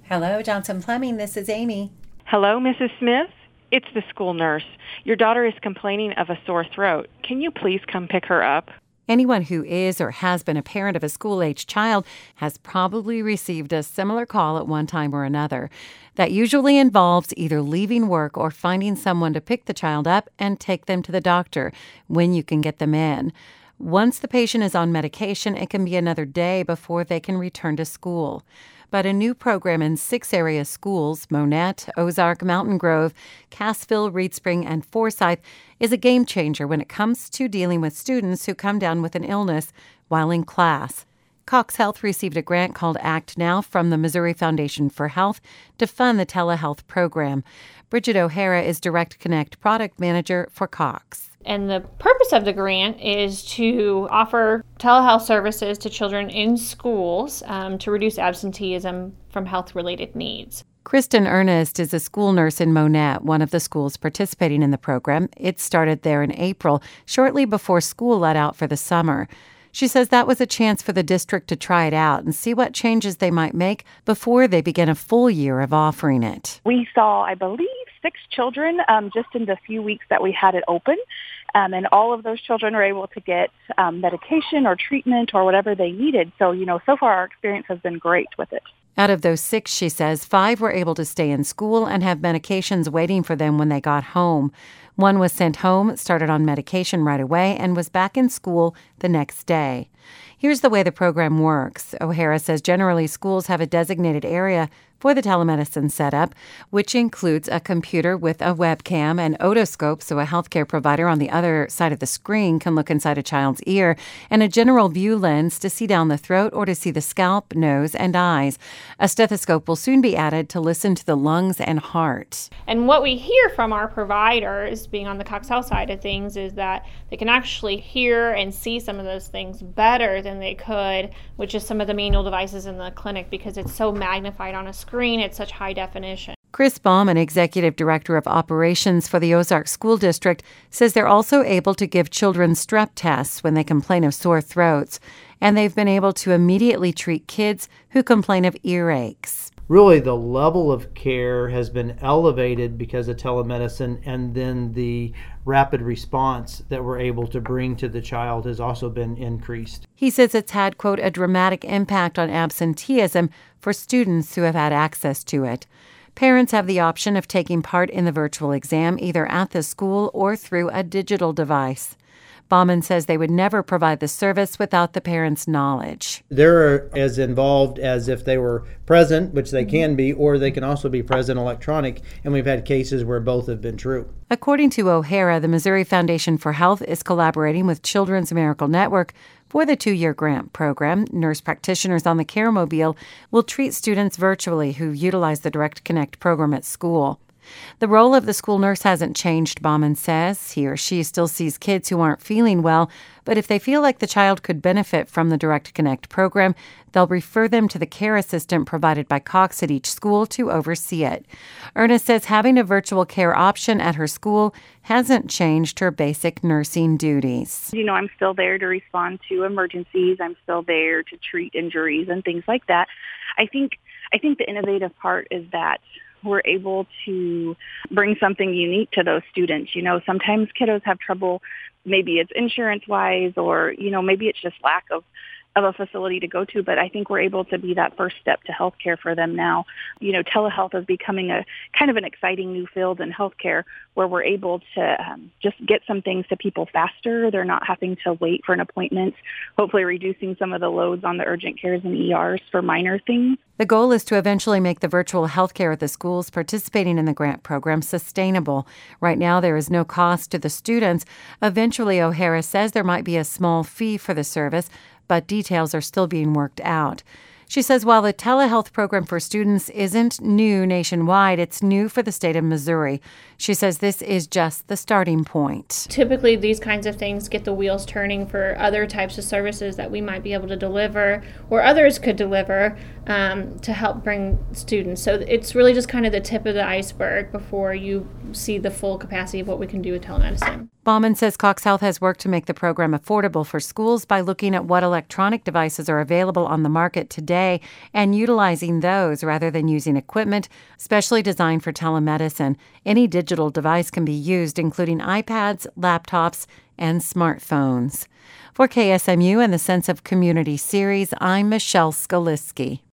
Hello, Johnson Plumbing. This is Amy. Hello, Mrs. Smith. It's the school nurse. Your daughter is complaining of a sore throat. Can you please come pick her up? Anyone who is or has been a parent of a school-age child has probably received a similar call at one time or another. That usually involves either leaving work or finding someone to pick the child up and take them to the doctor when you can get them in. Once the patient is on medication, it can be another day before they can return to school. But a new program in 6 area schools, Monette, Ozark, Mountain Grove, Cassville, Reed Spring, and Forsyth, is a game changer when it comes to dealing with students who come down with an illness while in class. Cox Health received a grant called Act Now from the Missouri Foundation for Health to fund the telehealth program. Bridget O'Hara is Direct Connect product manager for Cox. And the purpose of the grant is to offer telehealth services to children in schools to reduce absenteeism from health-related needs. Kristen Ernest is a school nurse in Monette, one of the schools participating in the program. It started there in April, shortly before school let out for the summer. She says that was a chance for the district to try it out and see what changes they might make before they begin a full year of offering it. We saw, I believe, 6 children just in the few weeks that we had it open. And all of those children were able to get medication or treatment or whatever they needed. So, so far our experience has been great with it. Out of those 6, she says, 5 were able to stay in school and have medications waiting for them when they got home. 1 was sent home, started on medication right away, and was back in school the next day. Here's the way the program works. O'Hara says generally schools have a designated area for the telemedicine setup, which includes a computer with a webcam and otoscope so a healthcare provider on the other side of the screen can look inside a child's ear, and a general view lens to see down the throat or to see the scalp, nose, and eyes. A stethoscope will soon be added to listen to the lungs and heart. And what we hear from our providers, being on the Cox Health side of things, is that they can actually hear and see some of those things better than they could with just some of the manual devices in the clinic because it's so magnified on a screen at such high definition. Chris Baum, an executive director of operations for the Ozark School District, says they're also able to give children strep tests when they complain of sore throats, and they've been able to immediately treat kids who complain of earaches. Really, the level of care has been elevated because of telemedicine, and then the rapid response that we're able to bring to the child has also been increased. He says it's had, quote, a dramatic impact on absenteeism for students who have had access to it. Parents have the option of taking part in the virtual exam either at the school or through a digital device. Bauman says they would never provide the service without the parents' knowledge. They're as involved as if they were present, which they can be, or they can also be present electronic, and we've had cases where both have been true. According to O'Hara, the Missouri Foundation for Health is collaborating with Children's Miracle Network for the 2-year grant program. Nurse practitioners on the CareMobile will treat students virtually who utilize the Direct Connect program at school. The role of the school nurse hasn't changed, Bauman says. He or she still sees kids who aren't feeling well, but if they feel like the child could benefit from the Direct Connect program, they'll refer them to the care assistant provided by Cox at each school to oversee it. Ernest says having a virtual care option at her school hasn't changed her basic nursing duties. I'm still there to respond to emergencies. I'm still there to treat injuries and things like that. I think the innovative part is that we're able to bring something unique to those students. Sometimes kiddos have trouble, maybe it's insurance-wise or, maybe it's just lack of a facility to go to, but I think we're able to be that first step to healthcare for them now. Telehealth is becoming a kind of an exciting new field in healthcare where we're able to just get some things to people faster. They're not having to wait for an appointment, hopefully reducing some of the loads on the urgent cares and ERs for minor things. The goal is to eventually make the virtual healthcare at the schools participating in the grant program sustainable. Right now, there is no cost to the students. Eventually, O'Hara says there might be a small fee for the service, but details are still being worked out. She says while the telehealth program for students isn't new nationwide, it's new for the state of Missouri. She says this is just the starting point. Typically, these kinds of things get the wheels turning for other types of services that we might be able to deliver or others could deliver to help bring students. So it's really just kind of the tip of the iceberg before you see the full capacity of what we can do with telemedicine. Bauman says Cox Health has worked to make the program affordable for schools by looking at what electronic devices are available on the market today and utilizing those rather than using equipment specially designed for telemedicine. Any digital device can be used, including iPads, laptops, and smartphones. For KSMU and the Sense of Community series, I'm Michelle Skaliski.